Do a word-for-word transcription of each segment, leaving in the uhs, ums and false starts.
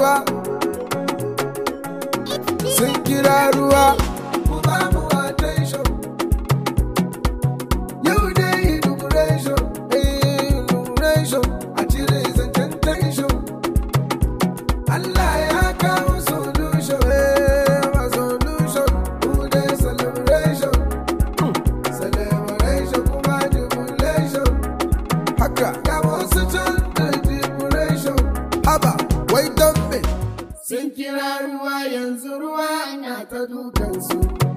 ruwa, sun kira ruwa, ku ba mu attention. Yau dai inauguration, eh inauguration, a cire zancen tension. Allah ya kawo solution, eh ma solution, mu dai celebration, celebration kuma jubilation. Haka ya wasu can da jubilation, haba wai don me. Sun kira ruwa yanzu ruwa na ta dukansu.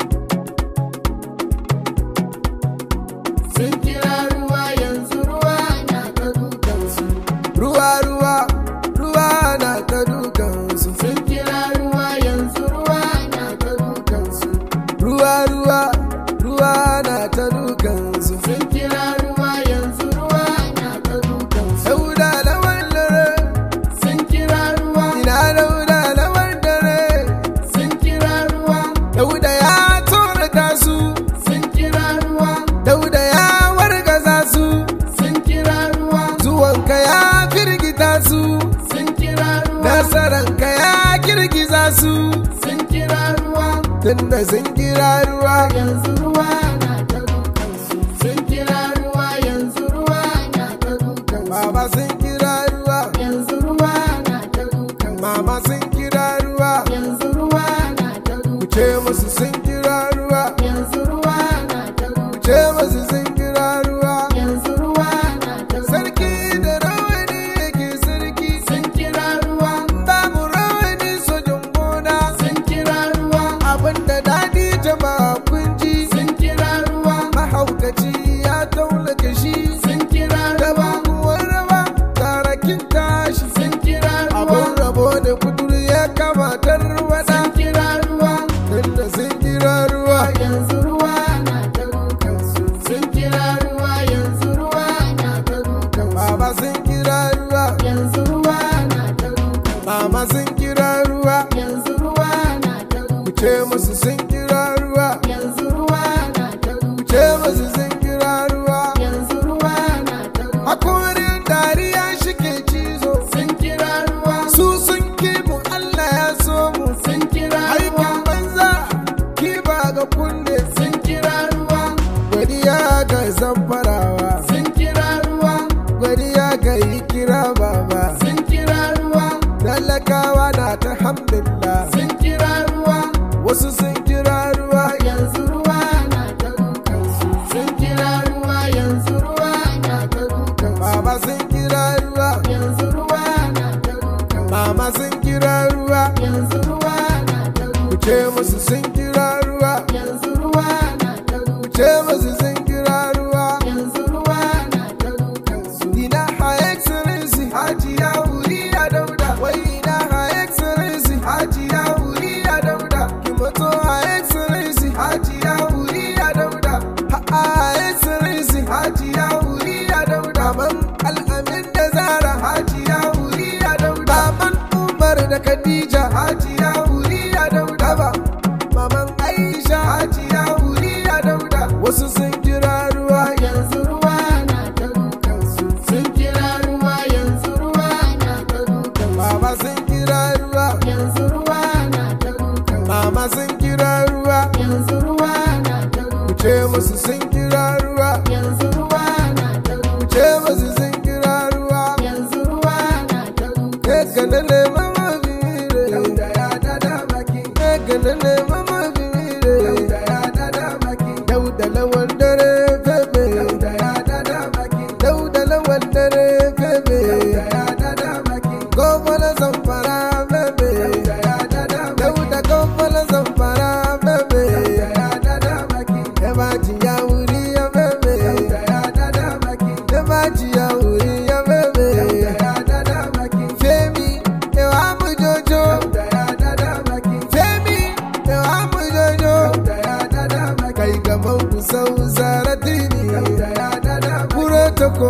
Sun kira ruwa yanzu ruwa na ta dukansu. Ruwa ruwa ruwa na ta dukansu. Sun kira ruwa yanzu ruwa na ta dukansu. Ruwa ruwa ruwa na ta dukansu. Sun kira ruwa yanzu ruwa na ta dukansu. Dauda lawan dare sun kira ruwa. Ina dauda lawan dare sun kira ruwa. Dauda ya tsorata su sun kira ruwa. Dauda ya wargaza su sun kira ruwa. Zuwanka ya firgita su sun kira ruwa. Nasaranka ya girgiza su sun kira ruwa. Tunda sun kira ruwa yanzu ruwa na ta dukansu. Sun kira ruwa yanzu ruwa na ta dukansu. Baba sun kira ruwa yanzu ruwa na ta dukansu. Mama sun kira ruwa yanzu ruwa na ta dukansu. Ku ce musu sun kira ruwa yanzu ruwa na ta dukansu. Ku ce musu sun kira ruwa yanzu ruwa na ta dukansu. Sarki da rawani yake sarki sun kira ruwa. Babu rawani sojin gona sun kira ruwa. Abinda dadi jama'a kun ji sun kira ruwa. Mahaukaci ya taulake shi sun kira ruwa. Babuwar rawa tarakin tashi sun kira ruwa. Abin rabo da kudur ya kamatar wada sun kira ruwa. Tunda sun kira ruwa yanzu ruwa na ta dukansu. Sun kira ruwa yanzu ruwa na ta dukansu. Baba sun kira ruwa yanzu ruwa na ta dukansu. Mama sun kira ruwa yanzu ruwa na ta dukansu. Ku ce musu sun kira ruwa yanzu ruwa na ta dukansu. Ku ce musu sun kira ruwa yanzu ruwa na ta dukansu. Hakorin dariya shike cizo sun kira ruwa. Su sun kibu Allah ya so mu sun kira ruwa. Aikin banza kiba ga kunne sun kira ruwa. Godiya ga zamfarawa sun kira ruwa. Godiya ga yi kira baba sun kira ruwa. Talakawa na ta hamdulillah sun kira ruwa. Wasu sun kira ruwa yanzu ruwa na ta dukansu. Sun kira ruwa yanzu ruwa na ta dukansu. Baba sun kira ruwa yanzu ruwa na ta dukansu. Mama sun kira ruwa yanzu ruwa na ta dukansu. Ku ce musu sun kira ruwa yanzu ruwa na ta dukansu. Ku ce musu sun kira ruwa yanzu ruwa na ta dukansu. Ina Her Excellency Hajiya Wuriya Dauda. Wai ina Her Excellency Hajiya Wuriya Dauda. Kimoto Her Excellency Hajiya Wuriya Dauda. Her Excellency Hajiya Wuriya Dauda. Maman Al-Amin da Zara Hajiya Wuriya Dauda. Maman Umar da Khadija Hajiya Wuriya Dauda. Ba Maman Aisha Hajiya Wuriya Dauda. Wasu sun kira ruwa yanzu ruwa na ta dukansu. Sun kira ruwa yanzu ruwa na ta dukansu. Baba sun kira ruwa yanzu ruwa na ta dukansu. Mama sun kira ruwa yanzu ruwa na ta dukansu. Ku ce musu sun kira ruwa yanzu ruwa na ta dukansu. Ku ce musu sun kira ruwa yanzu ruwa na ta dukansu. Ekanene mama bimire Dauda ya dada baki. Ekanene mama bimire Dauda ya dada baki. Dauda lawan dare febe Dauda ya dada baki. Dauda lawan dare febe Dauda ya dada baki. Gofala zamfara febe Dauda ya dada baki. Dauda gofala zamfara febe Dauda ya dada baki. Ebaji ya wuri ya febe Dauda ya dada baki. Ebaji ya wuri ya febe Dauda ya dada baki. Femi ewa mujojo Dauda ya dada baki. Femi ewa mujojo Dauda ya dada baki. Kai gaban ku sau zaratini Dauda ya dada baki. Protocol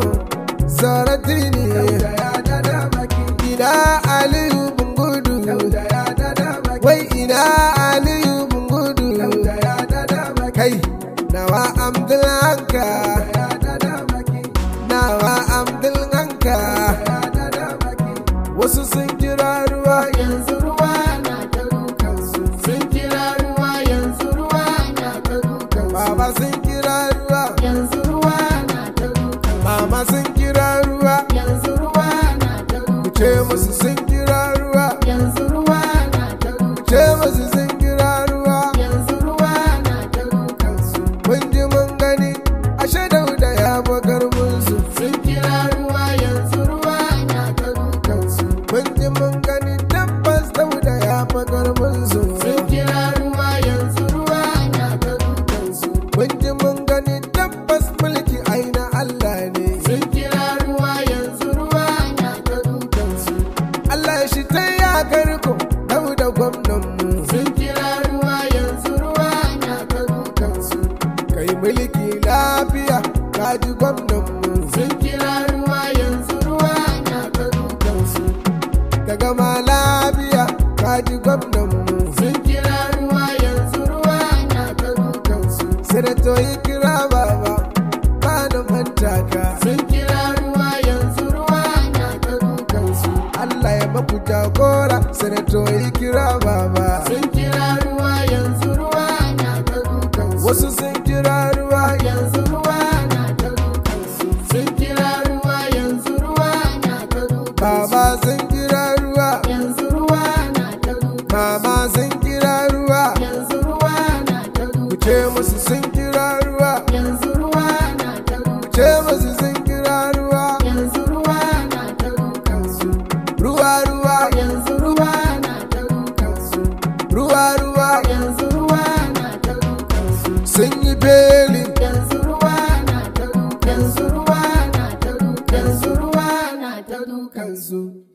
zaratini Dauda ya dada baki. Ina Aliyu Bungudu Dauda ya dada baki. Wai ina Aliyu Bungudu Dauda ya dada baki. Kai nawa Abdul Hanka Dauda ya dada baki. Nawa Abdul Hanka Dauda ya dada baki. Wasu sun kira ruwa yanzu gwamnan mu sun kira ruwa yanzu ruwa na ta dukansu. sanato yi kira baba ba na manta ka Sun kira ruwa yanzu ruwa na ta dukansu. Allah ya maku jagora sanato yi kira baba Sun kira ruwa yanzu ruwa na ta dukansu. wasu sun kira ruwa yanzu ruwa na ta dukansu. Sun kira ruwa yanzu ruwa na ta dukansu. mama sun kira ruwa Yanzu ruwa na ta dukansu. mama sun kira ruwa Yanzu ruwa na ta ku dukansu. ce musu sun kira ruwa Yanzu ruwa na ta ku ce dukansu. musu sun kira ruwa Yanzu ruwa na ta dukansu. ruwa ruwa Yanzu ruwa na ta dukansu. ruwa ruwa Yanzu ruwa na ta dukansu. sun yi beli Yanzu ruwa na ta dukansu. Yanzu ruwa na ta dukansu. Yanzu ruwa na ta dukansu.